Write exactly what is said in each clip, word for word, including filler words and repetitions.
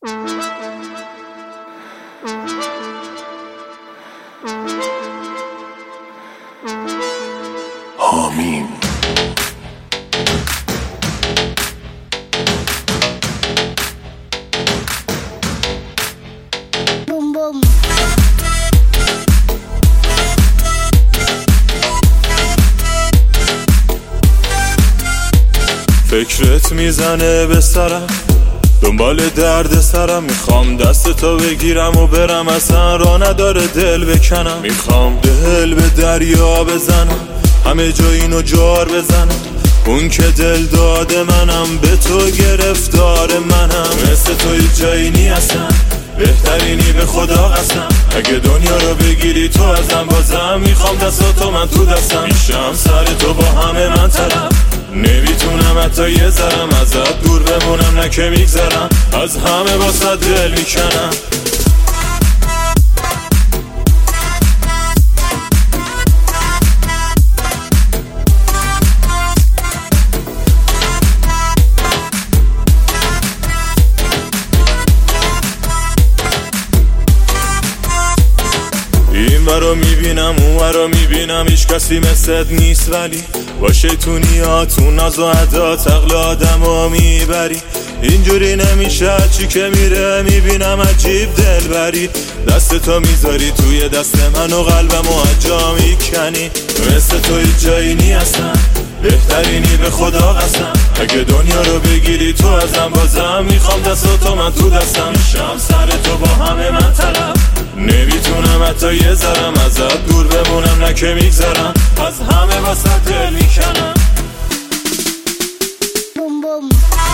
آمین. بوم بوم. فکرت میزنه به سرم، دنبال درد سرم، میخوام دست تو بگیرم و برم، اصلا را نداره دل بکنم. میخوام دل به دریا بزنم، همه جا اینو جار بزنم، اون که دل داده منم، به تو گرفتار منم. مثل تو هیچ جایی نی اصلا، بهترینی به خدا قسم. اگه دنیا رو بگیری تو ازم، بازم میخوام دستاتو من تو دستم. میشم سر تو با همه من طرف، نمیتونم حتی یه ذرم ازت دور بمونم، نه که میگذرم از همه واسه دل میکنم. این ورا میبینم اون ورا میبینم، هیچ کسی مثلت نیست، ولی با شیطونیات اون ناز و عدات عقل آدمو میبری. اینجوری نمیشه، چی که میره میبینم عجیب دلبری. دست تو میذاری توی دست من و قلبمو اجا میکنی. مثل تو هیچ جایی نی اصلا، بهترینی به خدا قسم. اگه دنیا رو بگیری تو ازم، بازم میخوام دستاتو من تو دستم. میشم سر تو با همه من طرف، نمیتونم حتی یه ذرم ازت دور بمونم، نه که میگذرم از همه واسه دل میکنم. بوم بوم.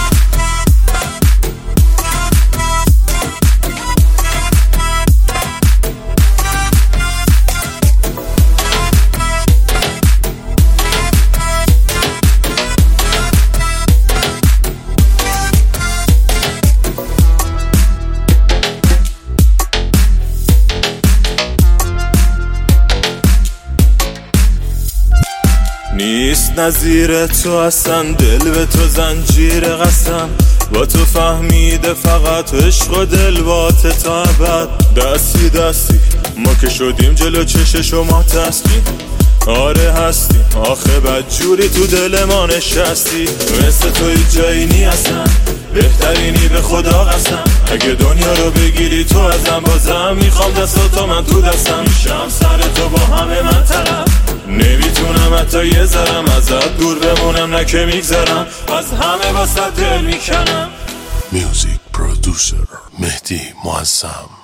نیست نظیر تو اصلا، دل به تو زنجیر قسم. با تو فهمیده فقط عشق و دل باته تا ابد. دستی دستی ما که شدیم جلو چش شما تسکین. آره هستیم آخه بدجوری تو دل ما نشستی. مثل تو هیچ جایی نی اصلا، بهترینی به خدا قسم. اگه دنیا رو بگیری تو ازم، بازم میخوام دستاتو من تو دستم. میشم سر تو با همه من طرف، نمیتونم حتی یه ذرم ازت دور بمونم، نه که میگذرم از همه واسه دل میکنم. میوزیک پرودوسر مهدی معظم.